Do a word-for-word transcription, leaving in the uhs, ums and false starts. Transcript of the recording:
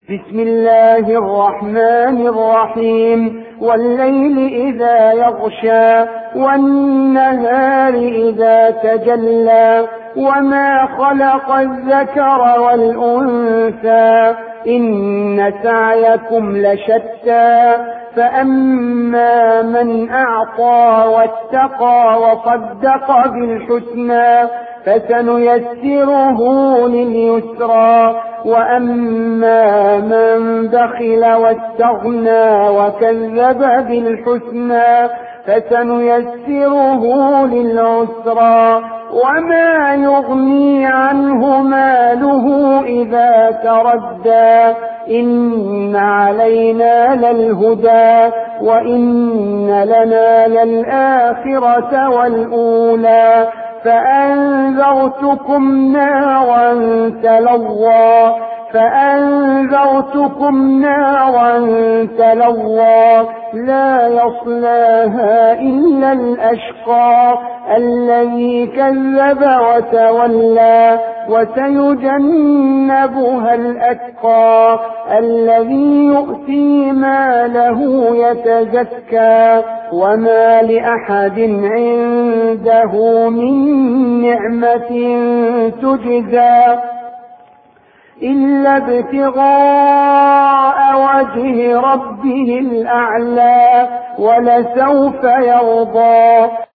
بسم الله الرحمن الرحيم والليل إذا يغشى والنهار إذا تجلى وما خلق الذكر والأنثى إن سعيكم لشتى فأما من أعطى واتقى وصدق بالحسنى فسنيسره لليسرى وأما من بخل واستغنى وكذب بالحسنى فسنيسره للعسرى وما يغني عنه ماله إذا تردى إن علينا للهدى وإن لنا للآخرة والأولى فأنذرتكم نارا تلظى فأنذرتكم نارا تلظى لا يصلاها إلا الأشقى الذي كذب وتولى وسيجنبها الأتقى الذي يؤتي ماله يتزكى وما لأحد عنده من نعمة تجزى إلا ابتغاء وجه ربه الأعلى ولسوف يرضى.